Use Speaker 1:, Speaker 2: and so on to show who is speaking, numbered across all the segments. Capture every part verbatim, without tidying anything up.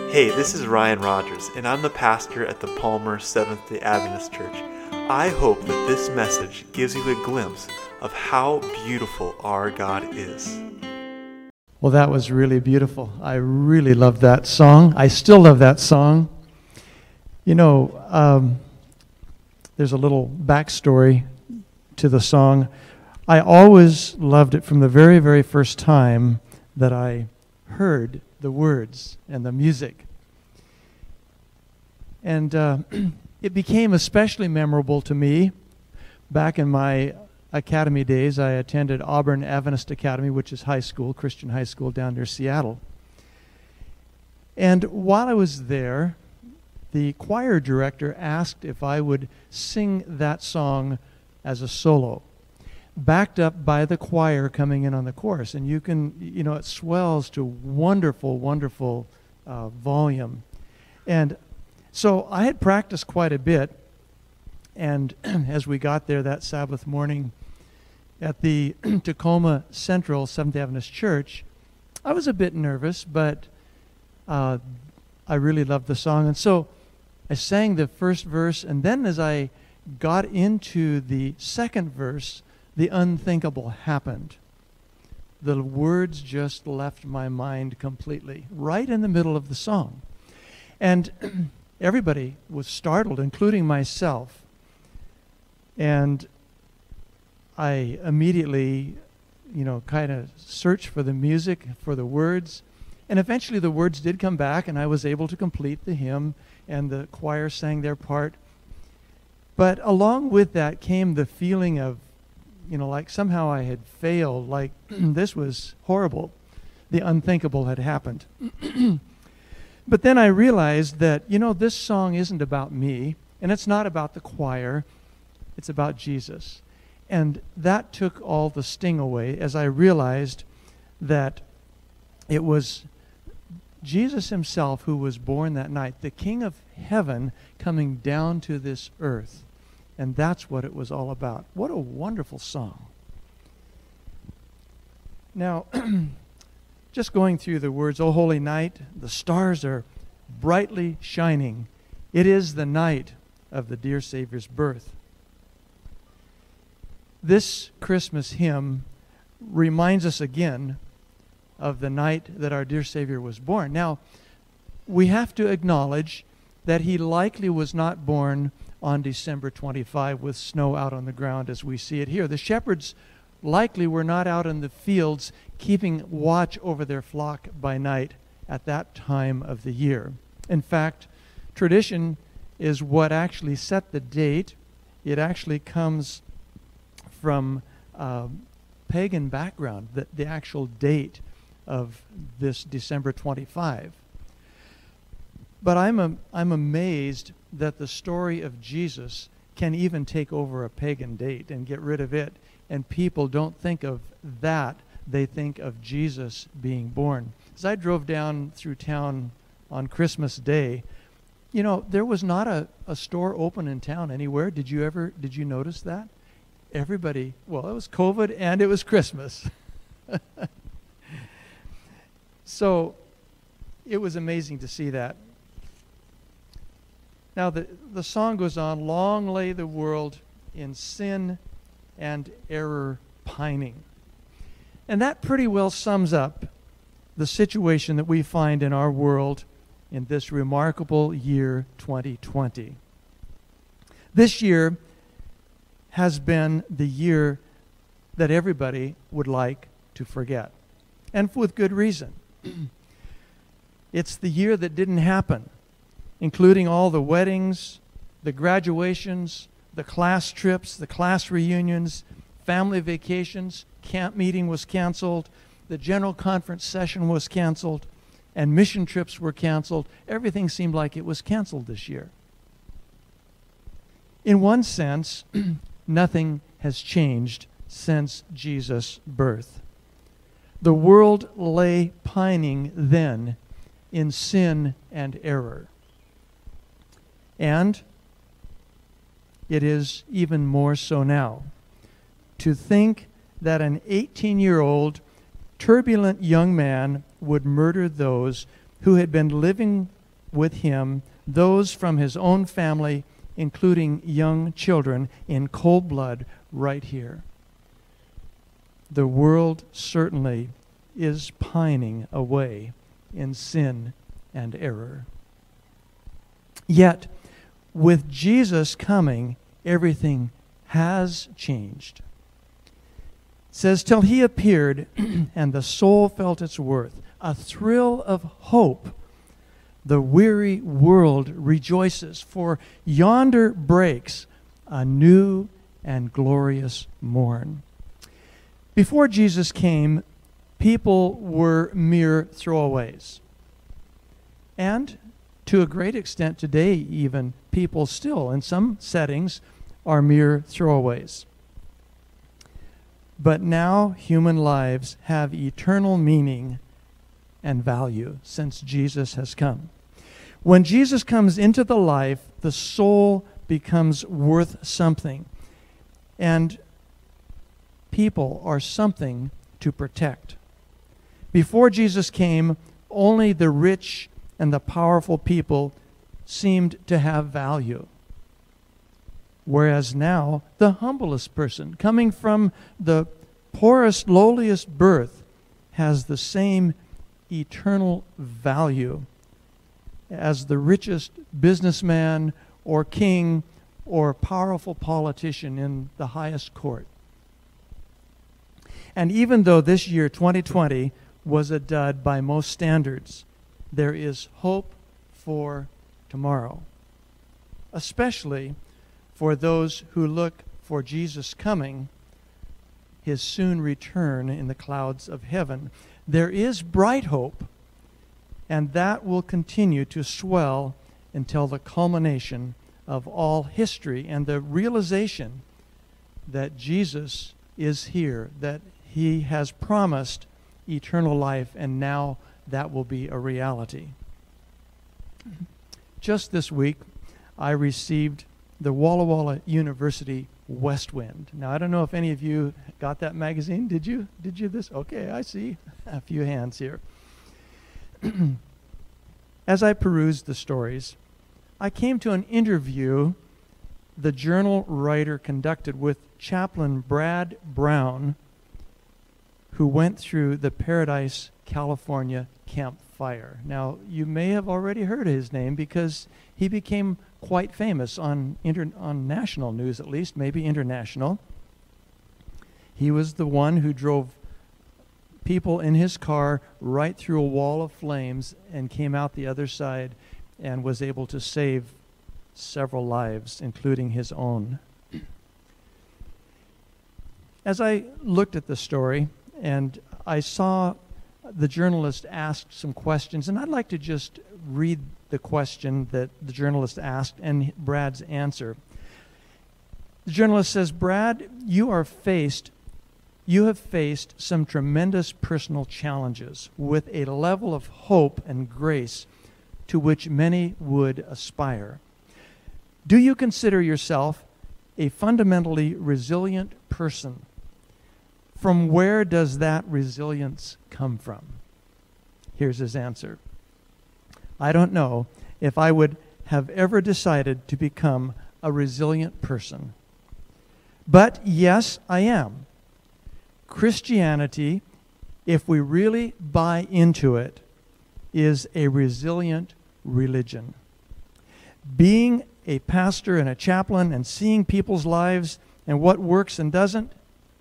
Speaker 1: Hey, this is Ryan Rogers, and I'm the pastor at the Palmer Seventh-day Adventist Church. I hope that this message gives you a glimpse of how beautiful our God is.
Speaker 2: Well, that was really beautiful. I really loved that song. I still love that song. You know, um, there's a little backstory to the song. I always loved it from the very, very first time that I heard the words and the music. And uh, it became especially memorable to me back in my academy days. I attended Auburn Adventist Academy, which is high school, Christian high school down near Seattle. And while I was there, the choir director asked if I would sing that song as a solo, backed up by the choir coming in on the chorus. And you can, you know, it swells to wonderful, wonderful uh, volume. And so I had practiced quite a bit. And as we got there that Sabbath morning at the Tacoma Central Seventh-day Adventist Church, I was a bit nervous, but uh, I really loved the song. And so I sang the first verse, and then as I got into the second verse, the unthinkable happened. The words just left my mind completely, right in the middle of the song. And everybody was startled, including myself. And I immediately, you know, kind of searched for the music, for the words. And eventually the words did come back, and I was able to complete the hymn, and the choir sang their part. But along with that came the feeling of, you know, like somehow I had failed, like this was horrible. The unthinkable had happened. But then I realized that, you know, this song isn't about me, and it's not about the choir. It's about Jesus. And that took all the sting away as I realized that it was Jesus himself who was born that night, the King of heaven coming down to this earth. And that's what it was all about. What a wonderful song. Now, just going through the words, O holy night, the stars are brightly shining. It is the night of the dear Savior's birth. This Christmas hymn reminds us again of the night that our dear Savior was born. Now, we have to acknowledge that he likely was not born on December twenty-fifth with snow out on the ground as we see it here. The shepherds likely were not out in the fields keeping watch over their flock by night at that time of the year. In fact, tradition is what actually set the date. It actually comes from uh, pagan background, the, the actual date of this December twenty-fifth. But I'm a, I'm amazed that the story of Jesus can even take over a pagan date and get rid of it. And people don't think of that. They think of Jesus being born. As I drove down through town on Christmas Day, you know, there was not a, a store open in town anywhere. Did you ever, did you notice that? Everybody, well, it was COVID and it was Christmas. So it was amazing to see that. Now the, the song goes on, long lay the world in sin and error pining. And that pretty well sums up the situation that we find in our world in this remarkable year twenty twenty. This year has been the year that everybody would like to forget, and with good reason. It's the year that didn't happen, including all the weddings, the graduations, the class trips, the class reunions, family vacations, camp meeting was canceled, the general conference session was canceled, and mission trips were canceled. Everything seemed like it was canceled this year. In one sense, nothing has changed since Jesus' birth. The world lay pining then in sin and error. And it is even more so now. To think that an eighteen-year-old turbulent young man would murder those who had been living with him those from his own family, including young children, in cold blood right here. The world certainly is pining away in sin and error. Yet, with Jesus coming, everything has changed. It says, till he appeared, and the soul felt its worth, a thrill of hope. The weary world rejoices, for yonder breaks a new and glorious morn. Before Jesus came, people were mere throwaways. And to a great extent today, even, people still, in some settings, are mere throwaways. But now human lives have eternal meaning and value since Jesus has come. When Jesus comes into the life, the soul becomes worth something. And people are something to protect. Before Jesus came, only the rich and the powerful people seemed to have value. Whereas now, the humblest person, coming from the poorest, lowliest birth, has the same eternal value as the richest businessman or king or powerful politician in the highest court. And even though this year, twenty twenty, was a dud by most standards, there is hope for tomorrow, especially for those who look for Jesus' coming, his soon return in the clouds of heaven. There is bright hope, and that will continue to swell until the culmination of all history and the realization that Jesus is here, that he has promised eternal life, and now that will be a reality. Just this week, I received the Walla Walla University West Wind. Now, I don't know if any of you got that magazine. Did you? Did you this? Okay, I see a few hands here. As I perused the stories, I came to an interview the journal writer conducted with Chaplain Brad Brown, who went through the Paradise, California campfire. Now, you may have already heard his name because he became quite famous on inter- on national news, at least, maybe international. He was the one who drove people in his car right through a wall of flames and came out the other side and was able to save several lives, including his own. As I looked at the story and I saw the journalist asked some questions, and I'd like to just read the question that the journalist asked and Brad's answer. The journalist says, Brad, you are faced, you have faced some tremendous personal challenges with a level of hope and grace to which many would aspire. Do you consider yourself a fundamentally resilient person? From where does that resilience come from? Here's his answer. I don't know if I would have ever decided to become a resilient person. But yes, I am. Christianity, if we really buy into it, is a resilient religion. Being a pastor and a chaplain and seeing people's lives and what works and doesn't,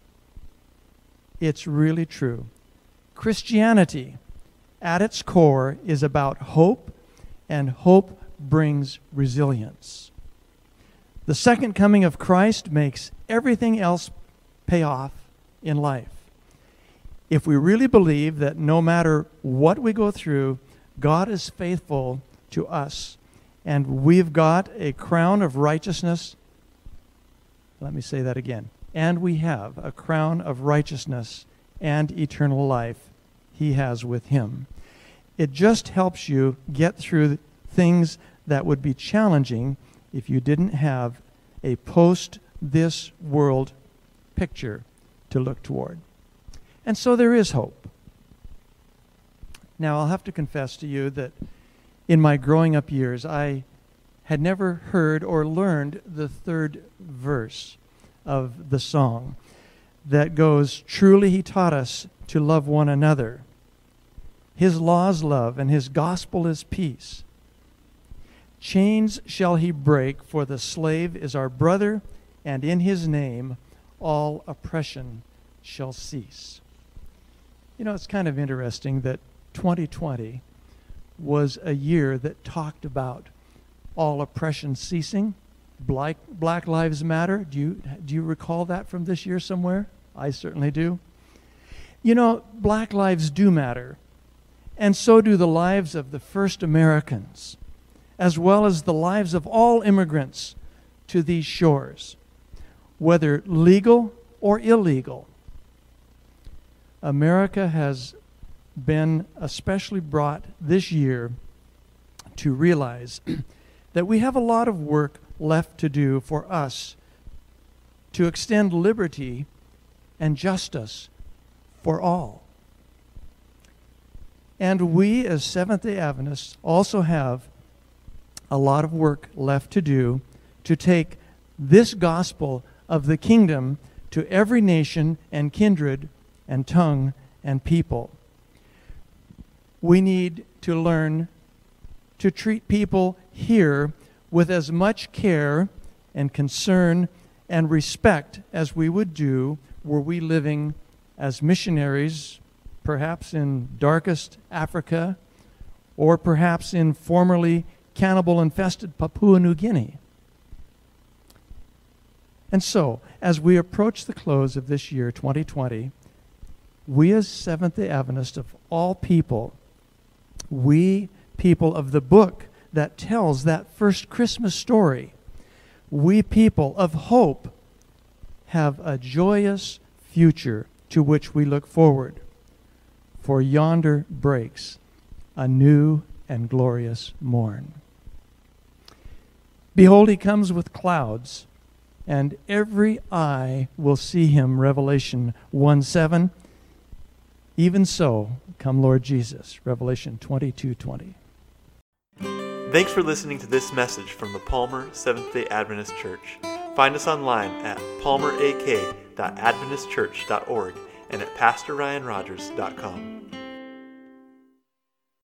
Speaker 2: it's really true. Christianity, at its core, is about hope, and hope brings resilience. The second coming of Christ makes everything else pay off in life. If we really believe that no matter what we go through, God is faithful to us, and we've got a crown of righteousness. Let me say that again. And we have a crown of righteousness and eternal life he has with him. It just helps you get through things that would be challenging if you didn't have a post-this-world picture to look toward. And so there is hope. Now, I'll have to confess to you that in my growing up years, I had never heard or learned the third verse of the song that goes, "Truly he taught us to love one another. His law is love, and his gospel is peace. Chains shall he break, for the slave is our brother, and in his name all oppression shall cease." You know, it's kind of interesting that twenty twenty was a year that talked about all oppression ceasing. Black, Black Lives Matter. Do you, do you recall that from this year somewhere? I certainly do. You know, black lives do matter, and so do the lives of the first Americans, as well as the lives of all immigrants to these shores, whether legal or illegal. America has been especially brought this year to realize that we have a lot of work left to do for us to extend liberty and justice for all. And we as Seventh-day Adventists also have a lot of work left to do to take this gospel of the kingdom to every nation and kindred and tongue and people. We need to learn to treat people here with as much care and concern and respect as we would do were we living as missionaries, perhaps in darkest Africa, or perhaps in formerly cannibal-infested Papua New Guinea. And so, as we approach the close of this year, twenty twenty, we as Seventh-day Adventists of all people, we people of the book that tells that first Christmas story, we people of hope have a joyous future to which we look forward. For yonder breaks a new and glorious morn. Behold, he comes with clouds, and every eye will see him, Revelation one seven. Even so, come Lord Jesus, Revelation twenty-two twenty.
Speaker 1: Thanks for listening to this message from the Palmer Seventh-day Adventist Church. Find us online at palmer a k dot adventist church dot org and at pastor ryan rogers dot com.